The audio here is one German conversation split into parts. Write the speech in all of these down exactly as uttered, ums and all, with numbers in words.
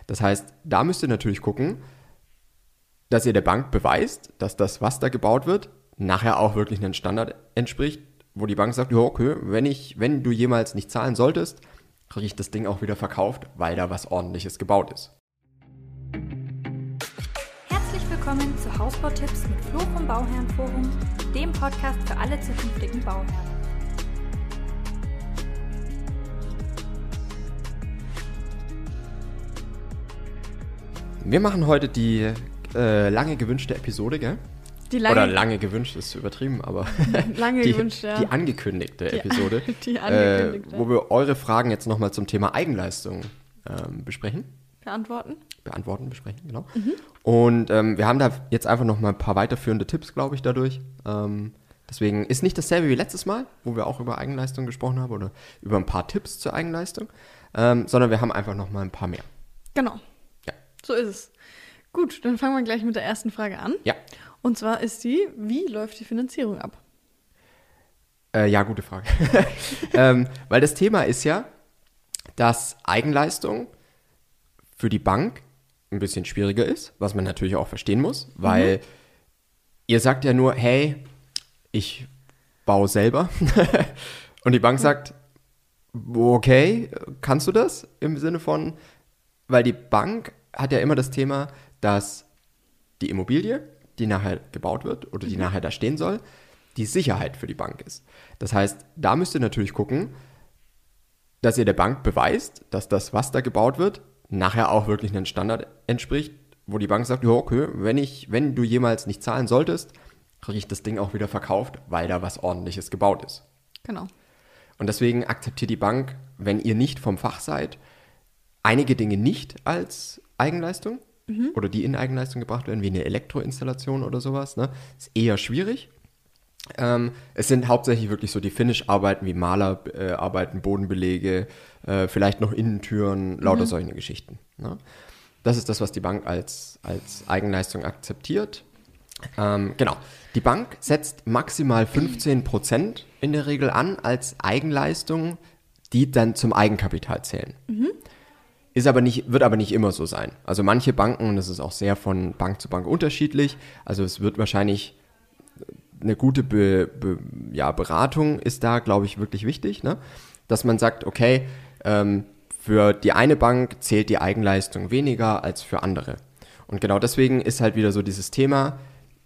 Das heißt, da müsst ihr natürlich gucken, dass ihr der Bank beweist, dass das, was da gebaut wird, nachher auch wirklich einem Standard entspricht, wo die Bank sagt, ja okay, wenn, ich, wenn du jemals nicht zahlen solltest, kriege ich das Ding auch wieder verkauft, weil da was Ordentliches gebaut ist. Herzlich willkommen zu Hausbautipps mit Flo vom Bauherrenforum, dem Podcast für alle zukünftigen Bauherren. Wir machen heute die äh, lange gewünschte Episode, gell? Die lange, Oder lange gewünscht ist übertrieben, aber lange die, gewünscht, ja. die angekündigte Die- Episode, die angekündigte. Äh, wo wir eure Fragen jetzt nochmal zum Thema Eigenleistung ähm, besprechen. Beantworten? Beantworten, besprechen, genau. Mhm. Und ähm, wir haben da jetzt einfach nochmal ein paar weiterführende Tipps, glaube ich, dadurch. Ähm, deswegen ist nicht dasselbe wie letztes Mal, wo wir auch über Eigenleistung gesprochen haben oder über ein paar Tipps zur Eigenleistung, ähm, sondern wir haben einfach nochmal ein paar mehr. Genau. Ja. So ist es. Gut, dann fangen wir gleich mit der ersten Frage an. Ja. Und zwar ist die, wie läuft die Finanzierung ab? Äh, ja, gute Frage. ähm, weil das Thema ist ja, dass Eigenleistung für die Bank ein bisschen schwieriger ist, was man natürlich auch verstehen muss, weil mhm. ihr sagt ja nur, hey, ich baue selber. Und die Bank sagt, okay, kannst du das? Im Sinne von, weil die Bank hat ja immer das Thema, dass die Immobilie, die nachher gebaut wird oder die mhm. nachher da stehen soll, die Sicherheit für die Bank ist. Das heißt, da müsst ihr natürlich gucken, dass ihr der Bank beweist, dass das, was da gebaut wird, nachher auch wirklich einem Standard entspricht, wo die Bank sagt, ja okay, wenn, ich, wenn du jemals nicht zahlen solltest, kriege ich das Ding auch wieder verkauft, weil da was Ordentliches gebaut ist. Genau. Und deswegen akzeptiert die Bank, wenn ihr nicht vom Fach seid, einige Dinge nicht als Eigenleistung mhm. oder die in Eigenleistung gebracht werden, wie eine Elektroinstallation oder sowas. Ne? Ist eher schwierig. Ähm, es sind hauptsächlich wirklich so die Finish-Arbeiten wie Malerarbeiten, äh, Bodenbelege, äh, vielleicht noch Innentüren, lauter mhm. solche Geschichten. Ne? Das ist das, was die Bank als, als Eigenleistung akzeptiert. Ähm, genau. Die Bank setzt maximal fünfzehn Prozent in der Regel an als Eigenleistung, die dann zum Eigenkapital zählen. Mhm. Ist aber nicht, wird aber nicht immer so sein. Also manche Banken, und das ist auch sehr von Bank zu Bank unterschiedlich, also es wird wahrscheinlich eine gute Be, Be, ja, Beratung ist da, glaube ich, wirklich wichtig, ne? Dass man sagt, okay, ähm, für die eine Bank zählt die Eigenleistung weniger als für andere. Und genau deswegen ist halt wieder so dieses Thema,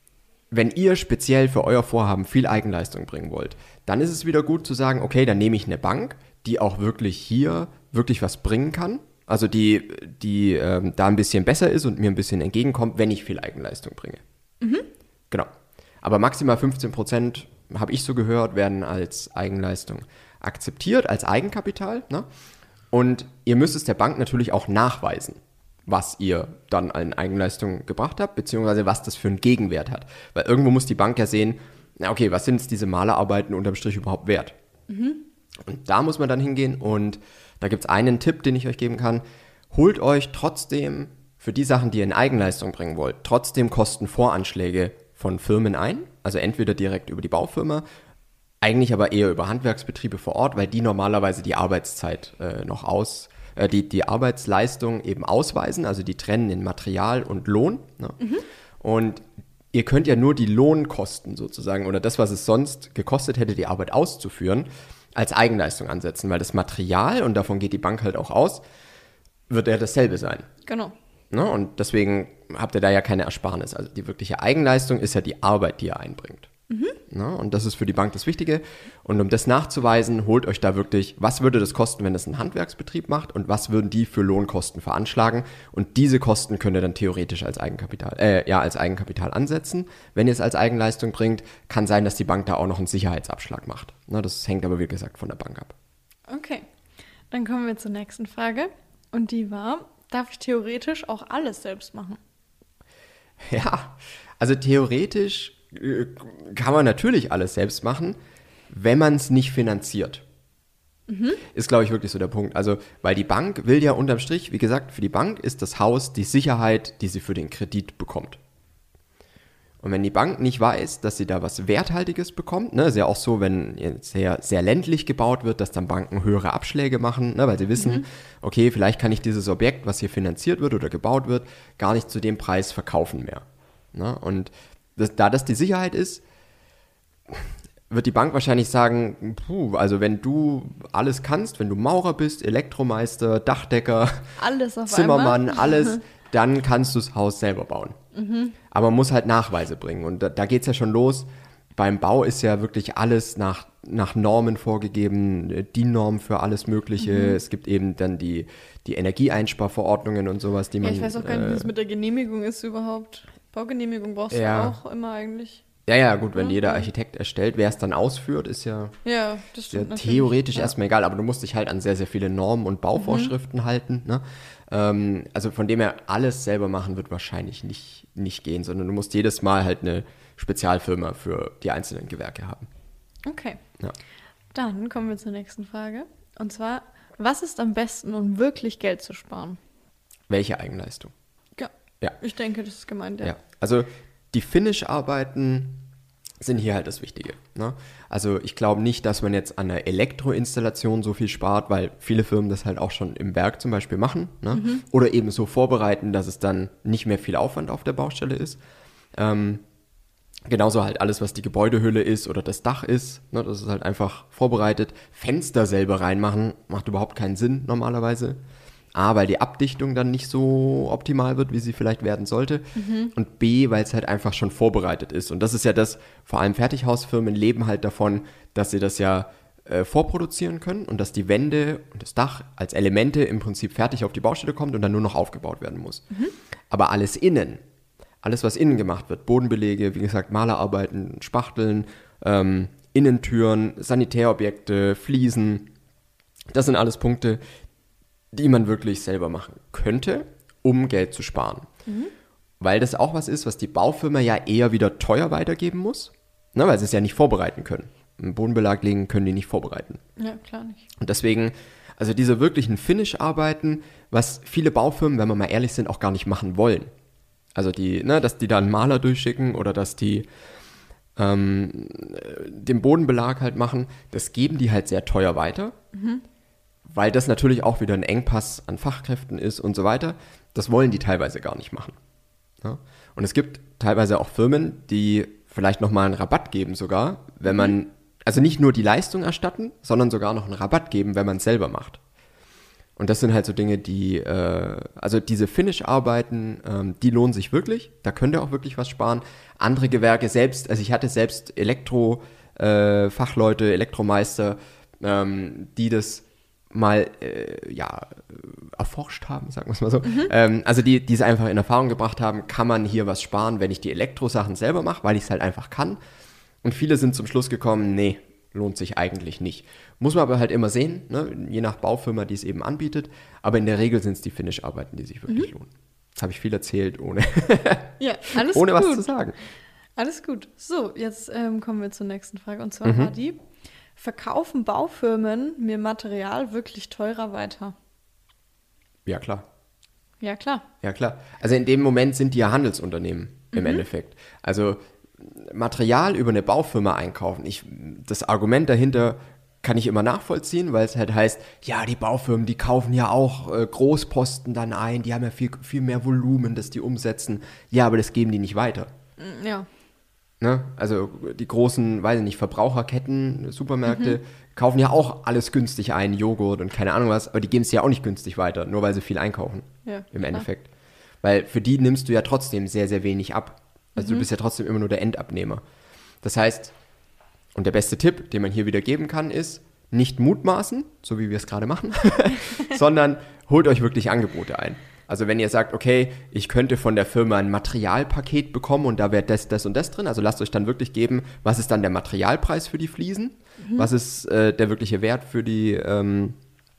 wenn ihr speziell für euer Vorhaben viel Eigenleistung bringen wollt, dann ist es wieder gut zu sagen, okay, dann nehme ich eine Bank, die auch wirklich hier wirklich was bringen kann. Also die, die ähm, da ein bisschen besser ist und mir ein bisschen entgegenkommt, wenn ich viel Eigenleistung bringe. Mhm. Genau. Aber maximal fünfzehn Prozent, habe ich so gehört, werden als Eigenleistung akzeptiert, als Eigenkapital. Ne? Und ihr müsst es der Bank natürlich auch nachweisen, was ihr dann an Eigenleistung gebracht habt, beziehungsweise was das für einen Gegenwert hat. Weil irgendwo muss die Bank ja sehen, na okay, was sind jetzt diese Malerarbeiten unterm Strich überhaupt wert? Mhm. Und da muss man dann hingehen und da gibt es einen Tipp, den ich euch geben kann. Holt euch trotzdem für die Sachen, die ihr in Eigenleistung bringen wollt, trotzdem Kostenvoranschläge von Firmen ein. Also entweder direkt über die Baufirma, eigentlich aber eher über Handwerksbetriebe vor Ort, weil die normalerweise die Arbeitszeit äh, noch aus, äh, die, die Arbeitsleistung eben ausweisen. Also die trennen in Material und Lohn. Ne? Mhm. Und ihr könnt ja nur die Lohnkosten sozusagen oder das, was es sonst gekostet hätte, die Arbeit auszuführen, als Eigenleistung ansetzen, weil das Material, und davon geht die Bank halt auch aus, wird ja dasselbe sein. Genau. Ne? Und deswegen habt ihr da ja keine Ersparnis. Also die wirkliche Eigenleistung ist ja die Arbeit, die ihr einbringt. Mhm. Ne? Und das ist für die Bank das Wichtige. Und um das nachzuweisen, holt euch da wirklich, was würde das kosten, wenn das ein Handwerksbetrieb macht und was würden die für Lohnkosten veranschlagen. Und diese Kosten könnt ihr dann theoretisch als Eigenkapital, äh, ja, als Eigenkapital ansetzen. Wenn ihr es als Eigenleistung bringt, kann sein, dass die Bank da auch noch einen Sicherheitsabschlag macht. Ne? Das hängt aber, wie gesagt, von der Bank ab. Okay, dann kommen wir zur nächsten Frage. Und die war, darf ich theoretisch auch alles selbst machen? Ja, also theoretisch äh, kann man natürlich alles selbst machen, wenn man es nicht finanziert. Mhm. Ist, glaube ich, wirklich so der Punkt. Also, weil die Bank will ja unterm Strich, wie gesagt, für die Bank ist das Haus die Sicherheit, die sie für den Kredit bekommt. Und wenn die Bank nicht weiß, dass sie da was Werthaltiges bekommt, ne, ist ja auch so, wenn jetzt sehr, sehr ländlich gebaut wird, dass dann Banken höhere Abschläge machen, ne, weil sie wissen, mhm. okay, vielleicht kann ich dieses Objekt, was hier finanziert wird oder gebaut wird, gar nicht zu dem Preis verkaufen mehr. Ne? Und das, da das die Sicherheit ist, wird die Bank wahrscheinlich sagen, puh, also wenn du alles kannst, wenn du Maurer bist, Elektromeister, Dachdecker, alles auf Zimmermann, einmal. alles, dann kannst du das Haus selber bauen. Mhm. Aber man muss halt Nachweise bringen. Und da, da geht es ja schon los. Beim Bau ist ja wirklich alles nach, nach Normen vorgegeben, D I N-Norm für alles Mögliche. Mhm. Es gibt eben dann die, die Energieeinsparverordnungen und sowas, die man... Ja, ich weiß auch gar nicht, wie es mit der Genehmigung ist überhaupt. Baugenehmigung brauchst ja. du auch immer eigentlich. Ja, ja, gut, wenn ja, jeder ja. Architekt erstellt, wer es dann ausführt, ist ja, ja, das stimmt ja theoretisch ja. erstmal egal, aber du musst dich halt an sehr, sehr viele Normen und Bauvorschriften mhm. halten. Ne? Ähm, also von dem her, alles selber machen wird wahrscheinlich nicht, nicht gehen, sondern du musst jedes Mal halt eine Spezialfirma für die einzelnen Gewerke haben. Okay. Ja. Dann kommen wir zur nächsten Frage. Und zwar, was ist am besten, um wirklich Geld zu sparen? Welche Eigenleistung? Ja, ja. ich denke, das ist gemeint, ja. ja. Also die Finish-Arbeiten sind hier halt das Wichtige. Ne? Also ich glaube nicht, dass man jetzt an einer Elektroinstallation so viel spart, weil viele Firmen das halt auch schon im Werk zum Beispiel machen. Ne? Mhm. Oder eben so vorbereiten, dass es dann nicht mehr viel Aufwand auf der Baustelle ist. Ähm, genauso halt alles, was die Gebäudehülle ist oder das Dach ist. Ne? Das ist halt einfach vorbereitet. Fenster selber reinmachen macht überhaupt keinen Sinn normalerweise. A, weil die Abdichtung dann nicht so optimal wird, wie sie vielleicht werden sollte. Mhm. Und B, weil es halt einfach schon vorbereitet ist. Und das ist ja das, vor allem Fertighausfirmen leben halt davon, dass sie das ja äh, vorproduzieren können und dass die Wände und das Dach als Elemente im Prinzip fertig auf die Baustelle kommt und dann nur noch aufgebaut werden muss. Mhm. Aber alles innen, alles was innen gemacht wird, Bodenbelege, wie gesagt, Malerarbeiten, Spachteln, ähm, Innentüren, Sanitärobjekte, Fliesen, das sind alles Punkte, die man wirklich selber machen könnte, um Geld zu sparen. Mhm. Weil das auch was ist, was die Baufirma ja eher wieder teuer weitergeben muss, ne, weil sie es ja nicht vorbereiten können. Einen Bodenbelag legen können die nicht vorbereiten. Ja, klar nicht. Und deswegen, also diese wirklichen Finish-Arbeiten, was viele Baufirmen, wenn wir mal ehrlich sind, auch gar nicht machen wollen. Also die, ne, dass die da einen Maler durchschicken oder dass die ähm, den Bodenbelag halt machen, das geben die halt sehr teuer weiter. Mhm. Weil das natürlich auch wieder ein Engpass an Fachkräften ist und so weiter. Das wollen die teilweise gar nicht machen. Ja? Und es gibt teilweise auch Firmen, die vielleicht nochmal einen Rabatt geben sogar, wenn man, also nicht nur die Leistung erstatten, sondern sogar noch einen Rabatt geben, wenn man es selber macht. Und das sind halt so Dinge, die, äh, also diese Finish-Arbeiten, ähm, die lohnen sich wirklich. Da könnt ihr auch wirklich was sparen. Andere Gewerke selbst, also ich hatte selbst Elektro-Fachleute, äh, Elektromeister, ähm, die das mal äh, ja, erforscht haben, sagen wir es mal so. Mhm. Ähm, also die, die es einfach in Erfahrung gebracht haben, kann man hier was sparen, wenn ich die Elektrosachen selber mache, weil ich es halt einfach kann. Und viele sind zum Schluss gekommen, nee, lohnt sich eigentlich nicht. Muss man aber halt immer sehen, ne? Je nach Baufirma, die es eben anbietet. Aber in der Regel sind es die Finish-Arbeiten, die sich wirklich mhm. lohnen. Jetzt habe ich viel erzählt, ohne, ja, alles ohne gut. was zu sagen. Alles gut. So, jetzt ähm, kommen wir zur nächsten Frage. Und zwar mhm. war die: Verkaufen Baufirmen mir Material wirklich teurer weiter? Ja, klar. Ja, klar. Ja, klar. Also in dem Moment sind die ja Handelsunternehmen im mhm. Endeffekt. Also Material über eine Baufirma einkaufen. Ich, das Argument dahinter kann ich immer nachvollziehen, weil es halt heißt, ja, die Baufirmen, die kaufen ja auch äh, Großposten dann ein, die haben ja viel, viel mehr Volumen, das die umsetzen. Ja, aber das geben die nicht weiter. Ja. Ne? Also die großen, weiß ich nicht, Verbraucherketten, Supermärkte mhm. kaufen ja auch alles günstig ein, Joghurt und keine Ahnung was, aber die geben es ja auch nicht günstig weiter, nur weil sie viel einkaufen ja, im klar. Endeffekt. Weil für die nimmst du ja trotzdem sehr, sehr wenig ab. Also mhm. du bist ja trotzdem immer nur der Endabnehmer. Das heißt, und der beste Tipp, den man hier wieder geben kann, ist, nicht mutmaßen, so wie wir es gerade machen, sondern holt euch wirklich Angebote ein. Also wenn ihr sagt, okay, ich könnte von der Firma ein Materialpaket bekommen und da wäre das, das und das drin, also lasst euch dann wirklich geben, was ist dann der Materialpreis für die Fliesen, mhm. was ist äh, der wirkliche Wert für die ähm,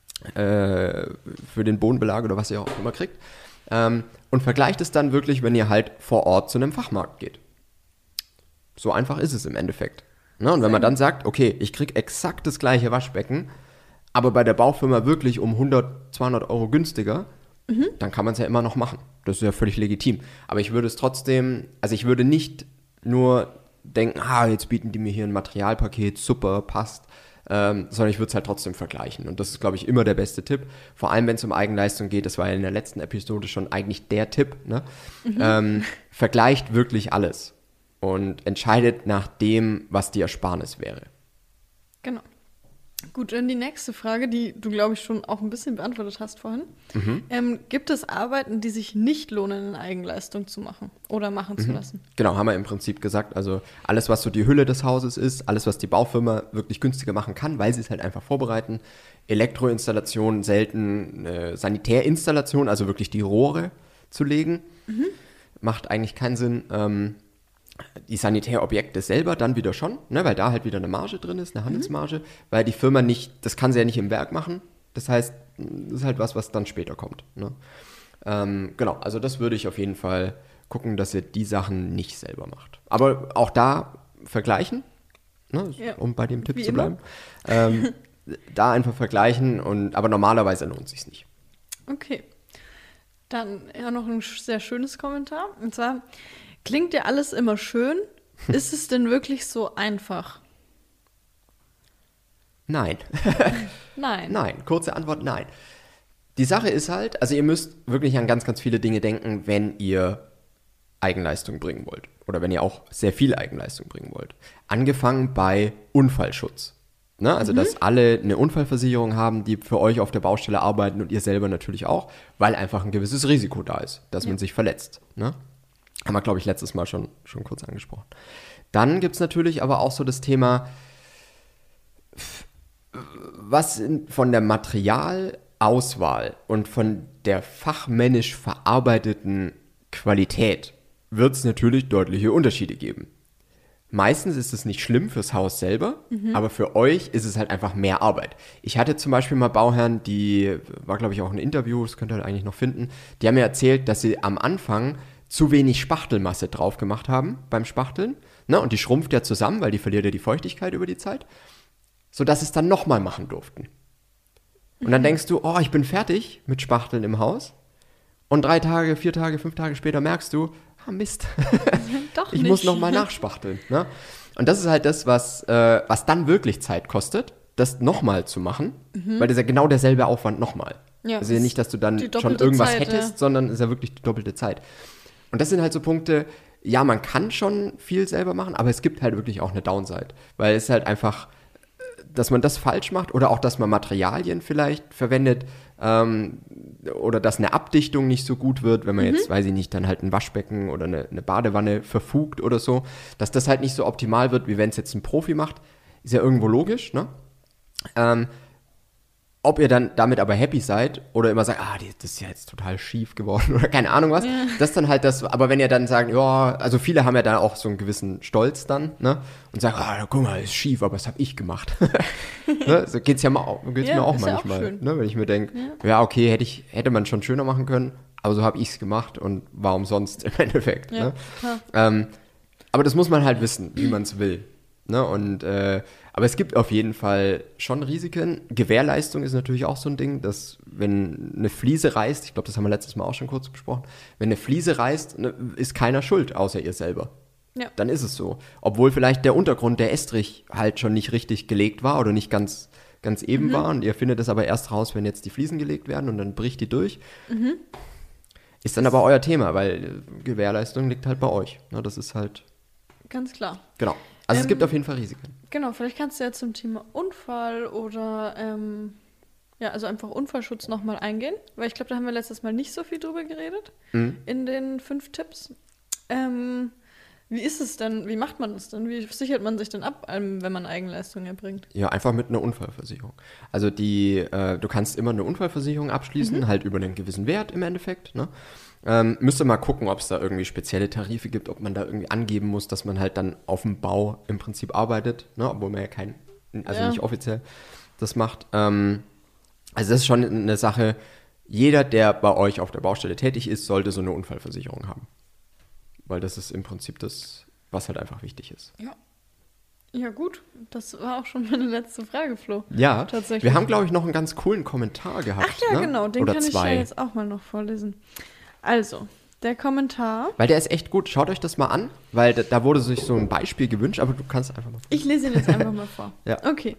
äh, für den Bodenbelag oder was ihr auch immer kriegt. Ähm, und vergleicht es dann wirklich, wenn ihr halt vor Ort zu einem Fachmarkt geht. So einfach ist es im Endeffekt. Ne? Und wenn man dann sagt, okay, ich kriege exakt das gleiche Waschbecken, aber bei der Baufirma wirklich um hundert, zweihundert Euro günstiger, dann kann man es ja immer noch machen. Das ist ja völlig legitim. Aber ich würde es trotzdem, also ich würde nicht nur denken, ah, jetzt bieten die mir hier ein Materialpaket, super, passt, ähm, sondern ich würde es halt trotzdem vergleichen. Und das ist, glaube ich, immer der beste Tipp. Vor allem, wenn es um Eigenleistung geht, das war ja in der letzten Episode schon eigentlich der Tipp, ne? Mhm. Ähm, vergleicht wirklich alles und entscheidet nach dem, was die Ersparnis wäre. Genau. Gut, dann die nächste Frage, die du, glaube ich, schon auch ein bisschen beantwortet hast vorhin. Mhm. Ähm, gibt es Arbeiten, die sich nicht lohnen, in Eigenleistung zu machen oder machen mhm. zu lassen? Genau, haben wir im Prinzip gesagt. Also alles, was so die Hülle des Hauses ist, alles, was die Baufirma wirklich günstiger machen kann, weil sie es halt einfach vorbereiten. Elektroinstallation, selten äh, Sanitärinstallation, also wirklich die Rohre zu legen, mhm. macht eigentlich keinen Sinn. Ähm, Die Sanitärobjekte selber dann wieder schon, ne, weil da halt wieder eine Marge drin ist, eine Handelsmarge, mhm. weil die Firma nicht, das kann sie ja nicht im Werk machen. Das heißt, das ist halt was, was dann später kommt. Ne? Ähm, genau, also das würde ich auf jeden Fall gucken, dass ihr die Sachen nicht selber macht. Aber auch da vergleichen, ne, ja. um bei dem Tipp Wie zu bleiben. Ähm, da einfach vergleichen, und aber normalerweise lohnt es sich nicht. Okay. Dann ja noch ein sehr schönes Kommentar. Und zwar: Klingt ja alles immer schön. Ist es denn wirklich so einfach? Nein. Nein. Nein. Kurze Antwort, nein. Die Sache ist halt, also ihr müsst wirklich an ganz, ganz viele Dinge denken, wenn ihr Eigenleistung bringen wollt. Oder wenn ihr auch sehr viel Eigenleistung bringen wollt. Angefangen bei Unfallschutz. Ne? Also, mhm. dass alle eine Unfallversicherung haben, die für euch auf der Baustelle arbeiten und ihr selber natürlich auch, weil einfach ein gewisses Risiko da ist, dass ja. man sich verletzt. Ne? Haben wir, glaube ich, letztes Mal schon, schon kurz angesprochen. Dann gibt es natürlich aber auch so das Thema, was von der Materialauswahl und von der fachmännisch verarbeiteten Qualität wird es natürlich deutliche Unterschiede geben. Meistens ist es nicht schlimm fürs Haus selber, mhm. aber für euch ist es halt einfach mehr Arbeit. Ich hatte zum Beispiel mal Bauherren, die, war glaube ich auch ein Interview, das könnt ihr halt eigentlich noch finden, die haben mir erzählt, dass sie am Anfang zu wenig Spachtelmasse drauf gemacht haben beim Spachteln. Ne? Und die schrumpft ja zusammen, weil die verliert ja die Feuchtigkeit über die Zeit. Sodass sie es dann nochmal machen durften. Und dann denkst du, oh, ich bin fertig mit Spachteln im Haus. Und drei Tage, vier Tage, fünf Tage später merkst du, ah Mist, Doch ich nicht. muss nochmal nachspachteln. Ne? Und das ist halt das, was, äh, was dann wirklich Zeit kostet, das nochmal zu machen. Mhm. Weil das ist ja genau derselbe Aufwand nochmal. Ja, also nicht, dass du dann schon irgendwas Zeit, hättest, ja. sondern es ist ja wirklich die doppelte Zeit. Und das sind halt so Punkte, ja, man kann schon viel selber machen, aber es gibt halt wirklich auch eine Downside. Weil es halt einfach, dass man das falsch macht oder auch, dass man Materialien vielleicht verwendet ähm, oder dass eine Abdichtung nicht so gut wird, wenn man mhm. jetzt, weiß ich nicht, dann halt ein Waschbecken oder eine, eine Badewanne verfugt oder so, dass das halt nicht so optimal wird, wie wenn es jetzt ein Profi macht, ist ja irgendwo logisch, ne? Ähm, Ob ihr dann damit aber happy seid oder immer sagt, ah, das ist ja jetzt total schief geworden oder keine Ahnung was, ja. das ist dann halt das, aber wenn ihr dann sagt, ja, also viele haben ja dann auch so einen gewissen Stolz dann, ne, und sagen, ah, guck mal, ist schief, aber das habe ich gemacht. ne? So geht's ja mal, geht's ja, mir auch manchmal, ja auch ne, wenn ich mir denke, ja. ja, okay, hätte ich, hätte man schon schöner machen können, aber so habe ich es gemacht und warum sonst im Endeffekt, ja, ne? Ähm, aber das muss man halt wissen, wie man es will, ne, und, äh, aber es gibt auf jeden Fall schon Risiken. Gewährleistung ist natürlich auch so ein Ding, dass wenn eine Fliese reißt, ich glaube, das haben wir letztes Mal auch schon kurz besprochen, wenn eine Fliese reißt, ne, ist keiner schuld, außer ihr selber. Ja. Dann ist es so. Obwohl vielleicht der Untergrund, der Estrich, halt schon nicht richtig gelegt war oder nicht ganz, ganz eben mhm. war. Und ihr findet es aber erst raus, wenn jetzt die Fliesen gelegt werden und dann bricht die durch. Mhm. Ist dann aber euer Thema, weil Gewährleistung liegt halt bei euch. Ne, das ist halt... Ganz klar. Genau. Also ähm, es gibt auf jeden Fall Risiken. Genau, vielleicht kannst du ja zum Thema Unfall oder ähm, ja, also einfach Unfallschutz nochmal eingehen, weil ich glaube, da haben wir letztes Mal nicht so viel drüber geredet mhm. in den fünf Tipps. Ähm, wie ist es denn, wie macht man das denn? Wie sichert man sich denn ab, wenn man Eigenleistung erbringt? Ja, einfach mit einer Unfallversicherung. Also die, äh, du kannst immer eine Unfallversicherung abschließen, mhm. halt über einen gewissen Wert im Endeffekt, ne? Ähm, müsste mal gucken, ob es da irgendwie spezielle Tarife gibt, ob man da irgendwie angeben muss, dass man halt dann auf dem Bau im Prinzip arbeitet, ne? Obwohl man ja kein, also ja. nicht offiziell das macht. Ähm, also das ist schon eine Sache, jeder, der bei euch auf der Baustelle tätig ist, sollte so eine Unfallversicherung haben. Weil das ist im Prinzip das, was halt einfach wichtig ist. Ja. Ja gut, das war auch schon meine letzte Frage, Flo. Ja, tatsächlich. Wir haben, glaube ich, noch einen ganz coolen Kommentar gehabt. Ach ja, ne? genau, den Oder kann zwei. ich ja jetzt auch mal noch vorlesen. Also, Der Kommentar. Weil der ist echt gut. Schaut euch das mal an, weil da, da wurde sich so ein Beispiel gewünscht, aber du kannst einfach mal vor. Ich lese ihn jetzt einfach mal vor. Ja. Okay.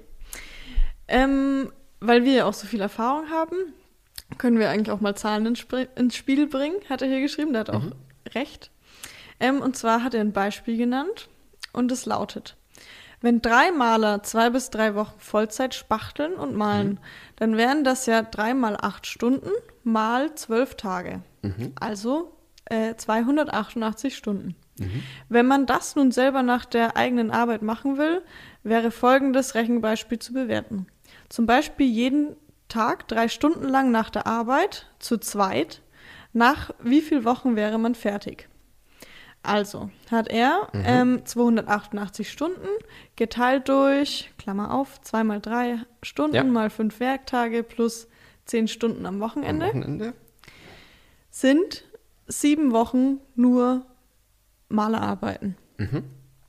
Ähm, weil wir ja auch so viel Erfahrung haben, können wir eigentlich auch mal Zahlen ins, Sp- ins Spiel bringen, hat er hier geschrieben. Der hat auch mhm. recht. Ähm, und zwar hat er ein Beispiel genannt und es lautet: Wenn drei Maler zwei bis drei Wochen Vollzeit spachteln und malen, mhm. dann wären das ja drei mal acht Stunden mal zwölf Tage. Mhm. Also äh, zweihundertachtundachtzig Stunden. Mhm. Wenn man das nun selber nach der eigenen Arbeit machen will, wäre folgendes Rechenbeispiel zu bewerten. Zum Beispiel jeden Tag drei Stunden lang nach der Arbeit, zu zweit. Nach wie vielen Wochen wäre man fertig? Also hat er mhm. ähm, zweihundertachtundachtzig Stunden geteilt durch, Klammer auf, zwei mal drei Stunden ja. mal fünf Werktage plus zehn Stunden am Wochenende. Am Wochenende. Sind sieben Wochen nur Malerarbeiten. Mhm.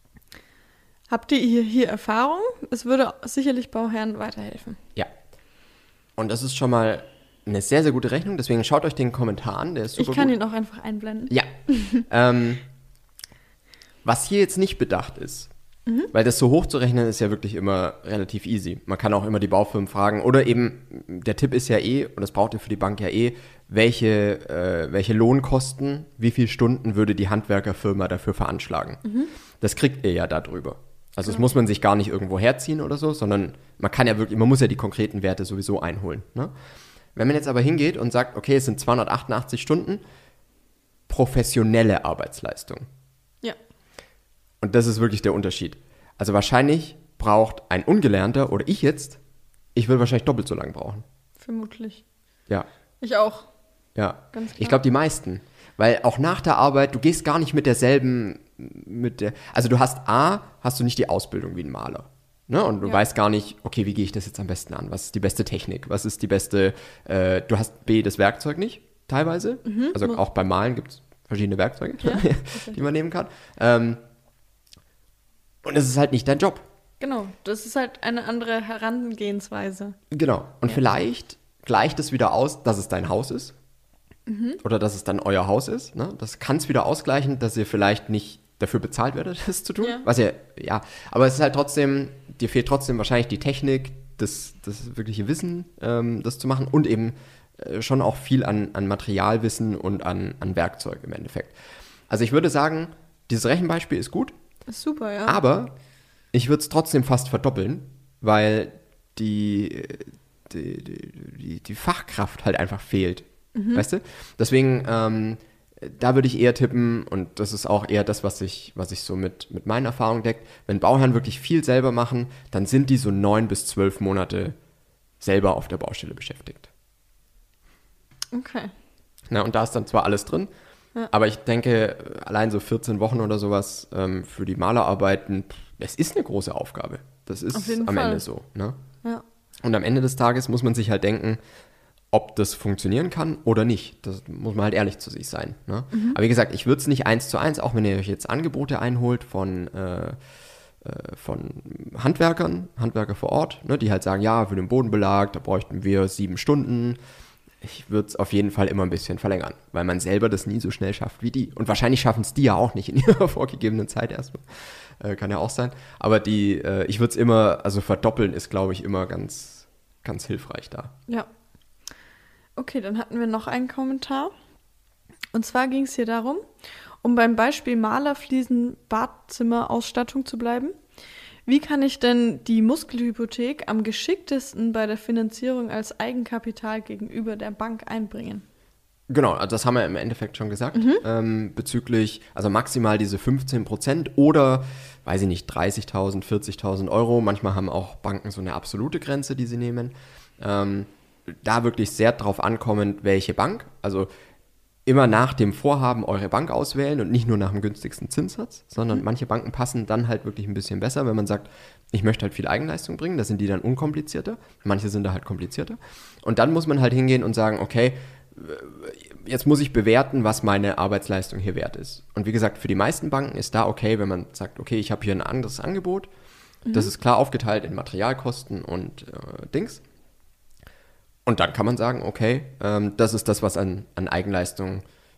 Habt ihr hier, hier Erfahrung? Es würde sicherlich Bauherren weiterhelfen. Ja. Und das ist schon mal eine sehr, sehr gute Rechnung. Deswegen schaut euch den Kommentar an. Der ist super Ich kann gut. ihn auch einfach einblenden. Ja. ähm, was hier jetzt nicht bedacht ist, mhm. weil das so hoch zu rechnen ist ja wirklich immer relativ easy. Man kann auch immer die Baufirmen fragen. Oder eben, der Tipp ist ja eh, und das braucht ihr für die Bank ja eh, welche, äh, welche Lohnkosten, wie viele Stunden würde die Handwerkerfirma dafür veranschlagen. Mhm. Das kriegt ihr ja darüber. Also das muss man sich gar nicht irgendwo herziehen oder so, sondern man kann ja wirklich, man muss ja die konkreten Werte sowieso einholen. Ne? Wenn man jetzt aber hingeht und sagt, okay, es sind zweihundertachtundachtzig Stunden, professionelle Arbeitsleistung. Ja. Und das ist wirklich der Unterschied. Also wahrscheinlich braucht ein Ungelernter oder ich jetzt, ich würde wahrscheinlich doppelt so lange brauchen. Vermutlich. Ja. Ich auch. Ja. Ganz klar. Ich glaube, die meisten. Weil auch nach der Arbeit, du gehst gar nicht mit derselben, mit der, also du hast A, hast du nicht die Ausbildung wie ein Maler. Ne? Und du ja. weißt gar nicht, okay, wie gehe ich das jetzt am besten an? Was ist die beste Technik? Was ist die beste, äh, du hast B, das Werkzeug nicht, teilweise. Mhm. Also auch beim Malen gibt es verschiedene Werkzeuge, ja, die man nehmen kann. Ähm, und es ist halt nicht dein Job. Genau, das ist halt eine andere Herangehensweise. Genau, und ja. vielleicht gleicht es wieder aus, dass es dein Haus ist. Mhm. Oder dass es dann euer Haus ist. Ne? Das kann es wieder ausgleichen, dass ihr vielleicht nicht dafür bezahlt werdet, das zu tun. Ja. Was ja, ja, aber es ist halt trotzdem, dir fehlt trotzdem wahrscheinlich die Technik, das, das wirkliche Wissen, ähm, das zu machen und eben äh, schon auch viel an, an Materialwissen und an, an Werkzeug im Endeffekt. Also ich würde sagen, dieses Rechenbeispiel ist gut. Ist super, ja. Aber ich würde es trotzdem fast verdoppeln, weil die, die, die, die, die Fachkraft halt einfach fehlt. Mhm. Weißt du? Deswegen, ähm, da würde ich eher tippen, und das ist auch eher das, was sich was ich so mit, mit meinen Erfahrungen deckt, wenn Bauherren wirklich viel selber machen, dann sind die so neun bis zwölf Monate selber auf der Baustelle beschäftigt. Okay. Na, und da ist dann zwar alles drin, ja. aber ich denke, allein so vierzehn Wochen oder sowas ähm, für die Malerarbeiten, es ist eine große Aufgabe. Das ist am Fall. Ende so. Ne? Ja. Und am Ende des Tages muss man sich halt denken, ob das funktionieren kann oder nicht. Das muss man halt ehrlich zu sich sein. Ne? Mhm. Aber wie gesagt, ich würde es nicht eins zu eins, auch wenn ihr euch jetzt Angebote einholt von, äh, äh, von Handwerkern, Handwerker vor Ort, ne, die halt sagen, ja, für den Bodenbelag, da bräuchten wir sieben Stunden. Ich würde es auf jeden Fall immer ein bisschen verlängern, weil man selber das nie so schnell schafft wie die. Und wahrscheinlich schaffen es die ja auch nicht in ihrer vorgegebenen Zeit erstmal. Äh, kann ja auch sein. Aber die, äh, ich würde es immer, also verdoppeln ist, glaube ich, immer ganz, ganz hilfreich da. Ja. Okay, dann hatten wir noch einen Kommentar. Und zwar ging es hier darum, um beim Beispiel Malerfliesen Badzimmer-Ausstattung zu bleiben. Wie kann ich denn die Muskelhypothek am geschicktesten bei der Finanzierung als Eigenkapital gegenüber der Bank einbringen? Genau, also das haben wir im Endeffekt schon gesagt, mhm. ähm, bezüglich, also maximal diese fünfzehn Prozent oder, weiß ich nicht, dreißigtausend, vierzigtausend Euro. Manchmal haben auch Banken so eine absolute Grenze, die sie nehmen. Ähm, da wirklich sehr drauf ankommen, welche Bank, also immer nach dem Vorhaben eure Bank auswählen und nicht nur nach dem günstigsten Zinssatz, sondern mhm. manche Banken passen dann halt wirklich ein bisschen besser, wenn man sagt, ich möchte halt viel Eigenleistung bringen, da sind die dann unkomplizierter, manche sind da halt komplizierter und dann muss man halt hingehen und sagen, okay, jetzt muss ich bewerten, was meine Arbeitsleistung hier wert ist. Und wie gesagt, für die meisten Banken ist da okay, wenn man sagt, okay, ich habe hier ein anderes Angebot, mhm. das ist klar aufgeteilt in Materialkosten und äh, Dings. Und dann kann man sagen, okay, ähm, das ist das, was an, an Eigenleistung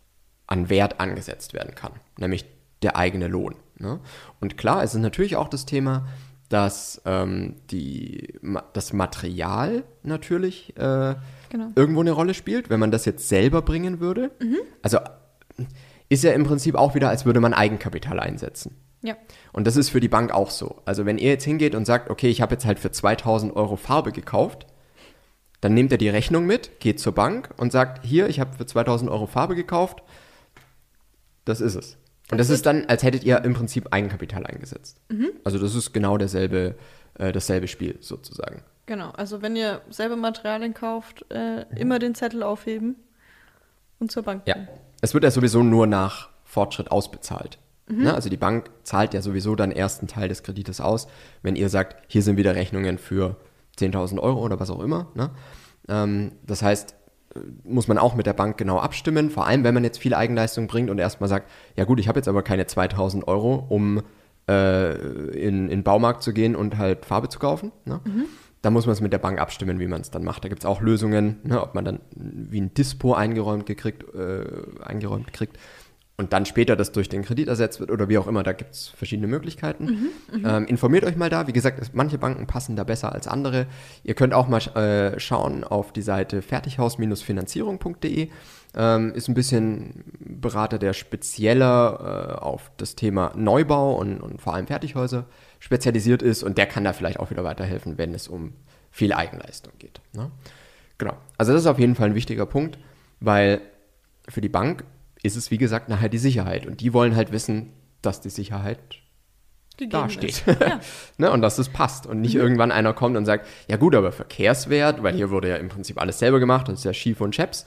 an Wert angesetzt werden kann, nämlich der eigene Lohn. Ne? Und klar, es ist natürlich auch das Thema, dass ähm, die, das Material natürlich äh, genau. irgendwo eine Rolle spielt, wenn man das jetzt selber bringen würde. Mhm. Also ist ja im Prinzip auch wieder, als würde man Eigenkapital einsetzen. Ja. Und das ist für die Bank auch so. Also wenn ihr jetzt hingeht und sagt, okay, ich habe jetzt halt für zweitausend Euro Farbe gekauft, dann nehmt ihr die Rechnung mit, geht zur Bank und sagt, hier, ich habe für zweitausend Euro Farbe gekauft, das ist es. Und das ist dann, als hättet ihr im Prinzip Eigenkapital eingesetzt. Mhm. Also das ist genau derselbe, äh, dasselbe Spiel sozusagen. Genau, also wenn ihr selber Materialien kauft, äh, immer den Zettel aufheben und zur Bank gehen. Ja, es wird ja sowieso nur nach Fortschritt ausbezahlt. Mhm. Ne? Also die Bank zahlt ja sowieso dann ersten Teil des Kredites aus, wenn ihr sagt, hier sind wieder Rechnungen für zehntausend Euro oder was auch immer. Ne? Ähm, das heißt, muss man auch mit der Bank genau abstimmen, vor allem wenn man jetzt viel Eigenleistung bringt und erstmal sagt, ja gut, ich habe jetzt aber keine zweitausend Euro, um äh, in, in den Baumarkt zu gehen und halt Farbe zu kaufen. Ne? Mhm. Da muss man es mit der Bank abstimmen, wie man es dann macht. Da gibt es auch Lösungen, ne, ob man dann wie ein Dispo eingeräumt, gekriegt, äh, eingeräumt kriegt und dann später das durch den Kredit ersetzt wird oder wie auch immer. Da gibt es verschiedene Möglichkeiten. Mhm, ähm, informiert euch mal da. Wie gesagt, es, manche Banken passen da besser als andere. Ihr könnt auch mal äh, schauen auf die Seite fertighaus Finanzierung punkt de. Ähm, ist ein bisschen Berater, der spezieller äh, auf das Thema Neubau und, und vor allem Fertighäuser spezialisiert ist. Und der kann da vielleicht auch wieder weiterhelfen, wenn es um viel Eigenleistung geht. Ne? Genau. Also das ist auf jeden Fall ein wichtiger Punkt, weil für die Bank ist es, wie gesagt, nachher die Sicherheit. Und die wollen halt wissen, dass die Sicherheit gegeben dasteht. Ja. Ne, und dass es passt. Und nicht mhm. irgendwann einer kommt und sagt, ja gut, aber Verkehrswert, weil hier wurde ja im Prinzip alles selber gemacht und es ist ja Schief und Scheps,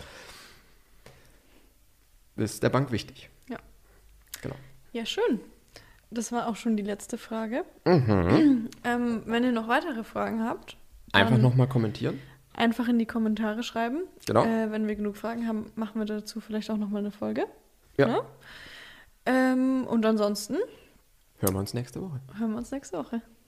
ist der Bank wichtig. Ja. Genau. Ja, schön. Das war auch schon die letzte Frage. Mhm. ähm, wenn ihr noch weitere Fragen habt, einfach nochmal kommentieren. Einfach in die Kommentare schreiben. Genau. Äh, wenn wir genug Fragen haben, machen wir dazu vielleicht auch nochmal eine Folge. Ja. ja? Ähm, und ansonsten hören wir uns nächste Woche. Hören wir uns nächste Woche.